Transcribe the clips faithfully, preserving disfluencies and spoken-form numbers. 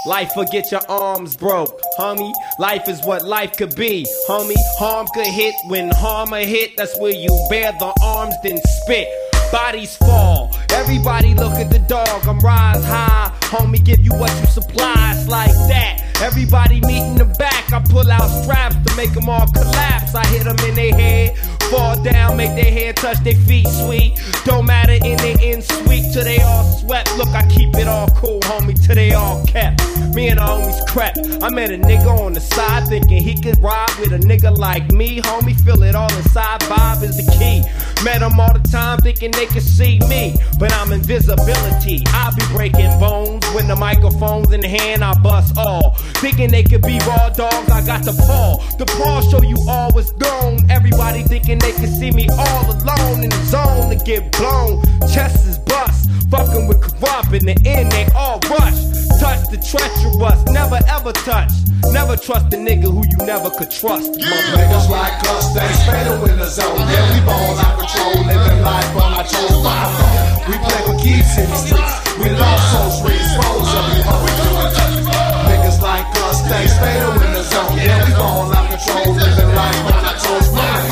life will get your arms broke. Homie, life is what life could be. Homie, harm could hit when harm a hit. That's where you bear the arms, then spit. Bodies fall, everybody look at the dog. I'm rise high, homie, give you what you supply. It's like that, everybody meet in the back. I pull out straps to make them all collapse. I hit them in their head, fall down, make their hair touch their feet, sweet. Don't matter in the end, sweet, till they all sweat. Look, I keep it all cool, homie, till they all kept. Me and the homies crept. I met a nigga on the side thinking he could ride with a nigga like me. Homie, feel it all inside, vibe is the key. Met him all the time thinking they could see me, but I'm invisibility. I be breaking bones when the microphone's in hand, I bust all. Thinking they could be raw dogs, I got the paw. The paw show you all what's known. Everybody thinking they can see me all alone in the zone to get blown. Chest is bust, fucking with corrupt. In the end they all rush. Touch the treacherous, never ever touch. Never trust a nigga who you never could trust. Yeah. Niggas like us, they fatal in the zone. Yeah, we ball out control, living life on our toes. We play for keeps in the streets. We lost souls, we expose every hoe. Niggas like us, they fatal in the zone. Yeah, we ball out control, living life on our toes.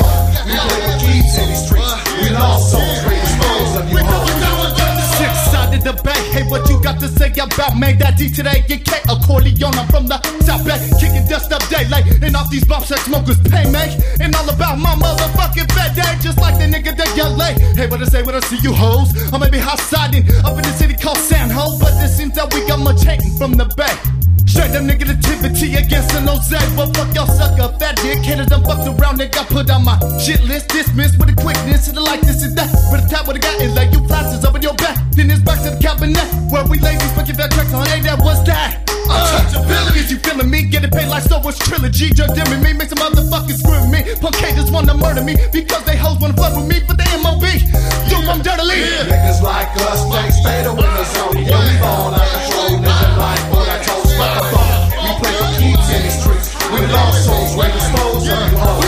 We play for keeps in the streets. We lost souls, we expose every hoe. Six-sided debate, hey, what you got to say about me? That D to the A K, accordion, I'm from the South Bay, kicking dust up daylight, and off these bombs that smokers pay me, and all about my motherfucking fat day, just like the nigga that got laid. Hey, what I say when I see you hoes? I may be hot-siding up in the city called San Ho, but it seems that we got much hating from the Bay. Straight up negativity against an Jose. Well, fuck y'all sucker, fat dick. Haters done fucked around, they got put on my shit list. Dismissed with a quickness, and like this and that. With a tap with a guy, and like you flashes up in your back. Then it's back to the cabinet, where we lay these fucking fat tracks on. Hey, that was that. Untouchability, is you feeling me? Getting paid like Star Wars trilogy. Just dimming me, make some motherfuckers screw with me. Punk haters wanna murder me, because they hoes wanna fuck with me. But they M O B, do I'm dirtily. Yeah. Niggas like us, they fatal in the zone. Yeah, we fall out control, living life on our toes. We play for keeps in the streets. We lost souls, we expose every hoe.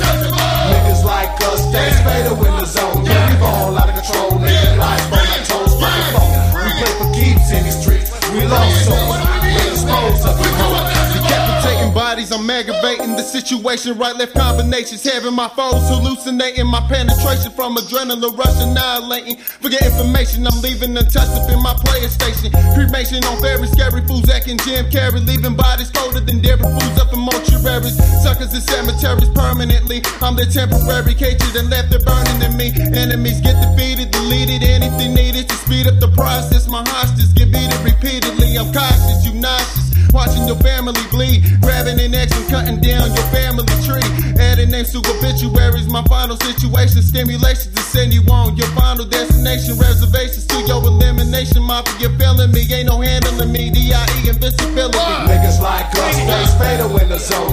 Niggas like us, they fatal in the zone. Yeah, we fall out of control, living life on our toes. We play for keeps in the streets. We lost souls, we expose every hoe. Decapitating bodies, I'm aggravating the situation. Right, left combinations, having my foes hallucinating. My penetration from adrenaline rush annihilating. Forget information, I'm leaving untouched up in my player station. Cremation on very scary fools acting Jim Carrey. Leaving bodies colder than dairy fools up in mortuaries. Suckers in cemeteries permanently. I'm the temporary cages and left it burning in me. Enemies get defeated, deleted, anything needed to speed up the process. My hostages get beaten repeatedly. I'm cautious, you nauseous. Watching your family bleed, grabbing an axe and cutting down your family tree. Adding names to obituaries, my final situation. Stimulation to send you on your final destination. Reservations to your elimination. Mafia feeling me, ain't no handling me. D I E invincibility. Niggas like us, they fatal in the zone.